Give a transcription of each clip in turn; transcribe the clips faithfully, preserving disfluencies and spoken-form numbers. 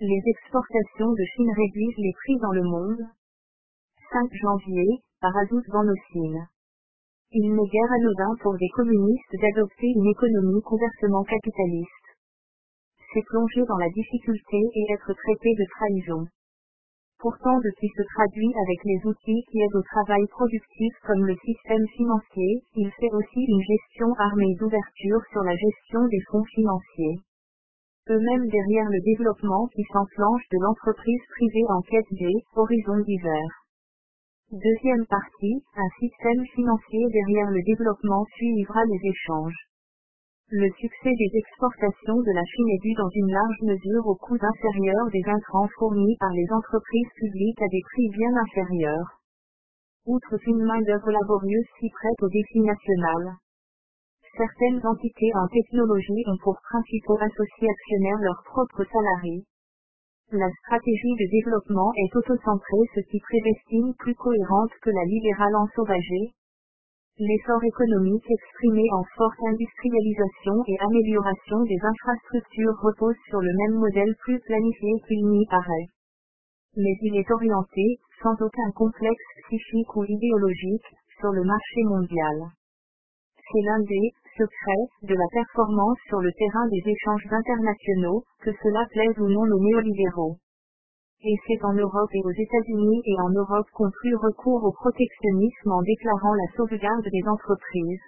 Les exportations de Chine réduisent les prix dans le monde. cinq janvier, par Azout Banosine. Il n'est guère anodin pour des communistes d'adopter une économie ouvertement capitaliste. C'est plonger dans la difficulté et être traité de trahison. Pourtant de qui se traduit avec les outils qui aident au travail productif comme le système financier, il fait aussi une gestion armée d'ouverture sur la gestion des fonds financiers. Eux-mêmes derrière le développement qui s'enclenche de l'entreprise privée en quête des horizons divers. Deuxième partie, un système financier derrière le développement suivra les échanges. Le succès des exportations de la Chine est dû dans une large mesure aux coûts inférieurs des intrants fournis par les entreprises publiques à des prix bien inférieurs. Outre qu'une main-d'œuvre laborieuse s'y prête au défi national. Certaines entités en technologie ont pour principaux associés actionnaires leurs propres salariés. La stratégie de développement est autocentrée, ce qui prédestine plus cohérente que la libérale ensauvagée. L'effort économique exprimé en forte industrialisation et amélioration des infrastructures repose sur le même modèle plus planifié qu'il n'y paraît. Mais il est orienté, sans aucun complexe psychique ou idéologique, sur le marché mondial. C'est l'un des secrets de la performance sur le terrain des échanges internationaux, que cela plaise ou non aux néolibéraux. Et c'est en Europe et aux États-Unis et en Europe qu'on plus recourt au protectionnisme en déclarant la sauvegarde des entreprises.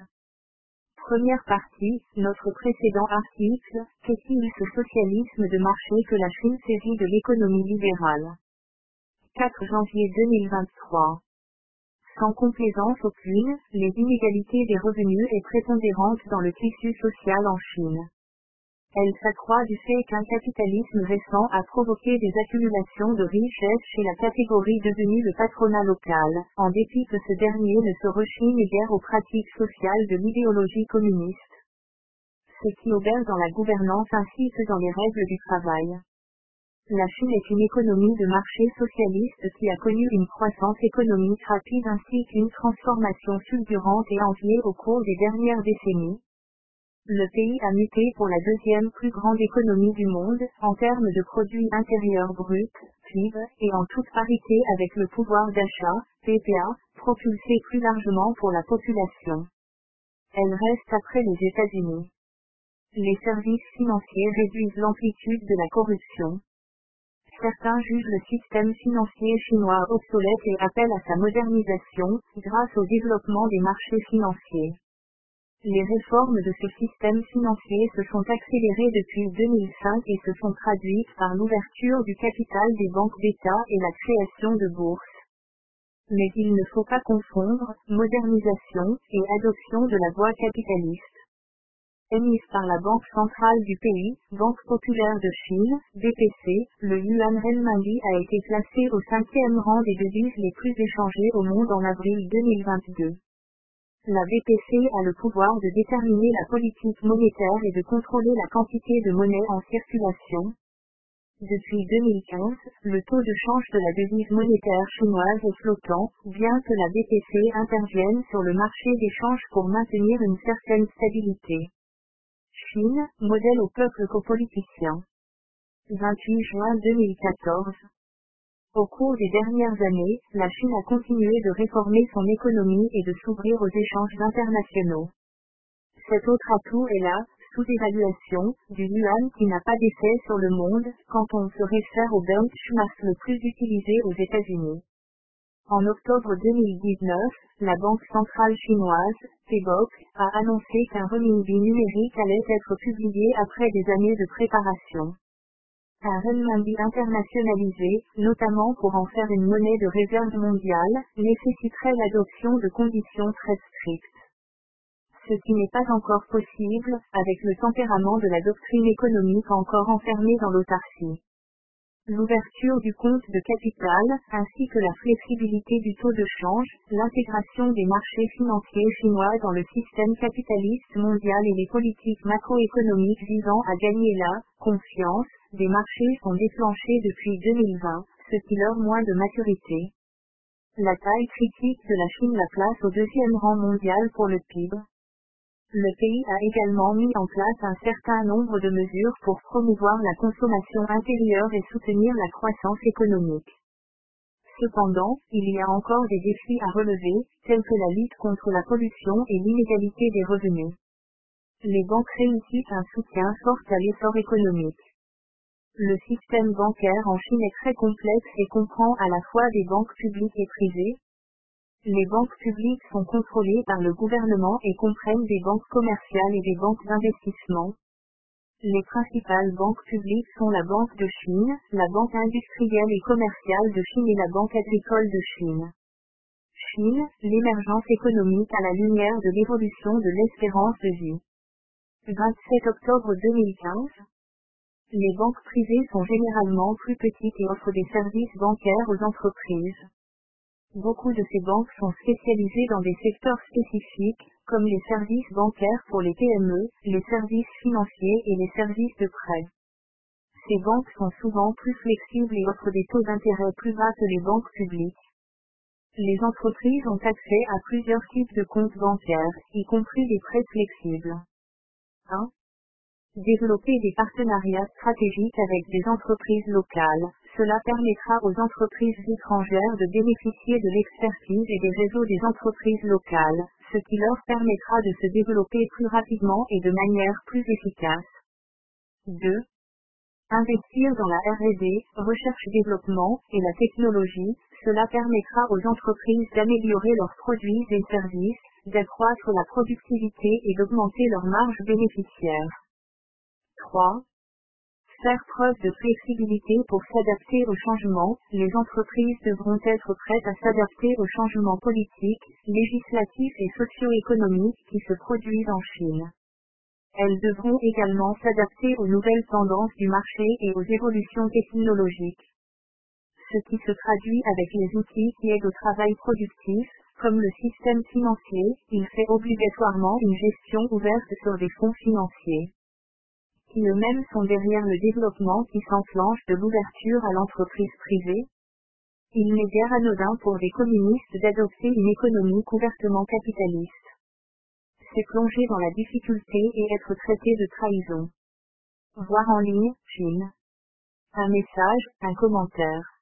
Première partie, notre précédent article, qu'est-il ce socialisme de marché que la Chine saisit de l'économie libérale? quatre janvier deux mille vingt-trois. Sans complaisance aucune, les inégalités des revenus est prépondérante dans le tissu social en Chine. Elle s'accroît du fait qu'un capitalisme récent a provoqué des accumulations de richesses chez la catégorie devenue le patronat local, en dépit que ce dernier ne se rechigne guère aux pratiques sociales de l'idéologie communiste. Ce qui obère dans la gouvernance ainsi que dans les règles du travail. La Chine est une économie de marché socialiste qui a connu une croissance économique rapide ainsi qu'une transformation fulgurante et enviée au cours des dernières décennies. Le pays a muté pour la deuxième plus grande économie du monde, en termes de produit intérieur brut, P I B, et en toute parité avec le pouvoir d'achat, P P A, propulsé plus largement pour la population. Elle reste après les États-Unis. Les services financiers réduisent l'amplitude de la corruption. Certains jugent le système financier chinois obsolète et appellent à sa modernisation, grâce au développement des marchés financiers. Les réformes de ce système financier se sont accélérées depuis deux mille cinq et se sont traduites par l'ouverture du capital des banques d'État et la création de bourses. Mais il ne faut pas confondre modernisation et adoption de la voie capitaliste. Émise par la Banque centrale du pays, Banque populaire de Chine, B P C, le yuan renminbi a été classé au cinquième rang des devises les plus échangées au monde en avril deux mille vingt-deux. La B P C a le pouvoir de déterminer la politique monétaire et de contrôler la quantité de monnaie en circulation. Depuis deux mille quinze, le taux de change de la devise monétaire chinoise est flottant, bien que la B P C intervienne sur le marché des changes pour maintenir une certaine stabilité. Chine, modèle au peuple qu'aux politiciens. vingt-huit juin deux mille quatorze. Au cours des dernières années, la Chine a continué de réformer son économie et de s'ouvrir aux échanges internationaux. Cet autre atout est la sous-évaluation du yuan qui n'a pas d'effet sur le monde quand on se réfère au benchmark le plus utilisé aux États-Unis. En octobre deux mille dix-neuf, la Banque centrale chinoise, P B O C, a annoncé qu'un renminbi numérique allait être publié après des années de préparation. Un renminbi internationalisé, notamment pour en faire une monnaie de réserve mondiale, nécessiterait l'adoption de conditions très strictes. Ce qui n'est pas encore possible, avec le tempérament de la doctrine économique encore enfermée dans l'autarcie. L'ouverture du compte de capital, ainsi que la flexibilité du taux de change, l'intégration des marchés financiers chinois dans le système capitaliste mondial et les politiques macroéconomiques visant à gagner la confiance des marchés sont déclenchées depuis deux mille vingt, ce qui leur moins de maturité. La taille critique de la Chine la place au deuxième rang mondial pour le P I B. Le pays a également mis en place un certain nombre de mesures pour promouvoir la consommation intérieure et soutenir la croissance économique. Cependant, il y a encore des défis à relever, tels que la lutte contre la pollution et l'inégalité des revenus. Les banques réussissent un soutien fort à l'effort économique. Le système bancaire en Chine est très complexe et comprend à la fois des banques publiques et privées. Les banques publiques sont contrôlées par le gouvernement et comprennent des banques commerciales et des banques d'investissement. Les principales banques publiques sont la Banque de Chine, la Banque industrielle et commerciale de Chine et la Banque agricole de Chine. Chine, l'émergence économique à la lumière de l'évolution de l'espérance de vie. vingt-sept octobre deux mille quinze. Les banques privées sont généralement plus petites et offrent des services bancaires aux entreprises. Beaucoup de ces banques sont spécialisées dans des secteurs spécifiques, comme les services bancaires pour les P M E, les services financiers et les services de prêt. Ces banques sont souvent plus flexibles et offrent des taux d'intérêt plus bas que les banques publiques. Les entreprises ont accès à plusieurs types de comptes bancaires, y compris des prêts flexibles. un. Développer des partenariats stratégiques avec des entreprises locales. Cela permettra aux entreprises étrangères de bénéficier de l'expertise et des réseaux des entreprises locales, ce qui leur permettra de se développer plus rapidement et de manière plus efficace. deux. Investir dans la R et D, recherche-développement, et la technologie. Cela permettra aux entreprises d'améliorer leurs produits et services, d'accroître la productivité et d'augmenter leurs marges bénéficiaires. trois. Faire preuve de flexibilité pour s'adapter aux changements. Les entreprises devront être prêtes à s'adapter aux changements politiques, législatifs et socio-économiques qui se produisent en Chine. Elles devront également s'adapter aux nouvelles tendances du marché et aux évolutions technologiques. Ce qui se traduit avec les outils qui aident au travail productif, comme le système financier, il fait obligatoirement une gestion ouverte sur des fonds financiers, qui eux-mêmes sont derrière le développement qui s'enclenche de l'ouverture à l'entreprise privée. Il n'est guère anodin pour des communistes d'adopter une économie ouvertement capitaliste. C'est plonger dans la difficulté et être traité de trahison. Voir en ligne, Chine. Un message, un commentaire.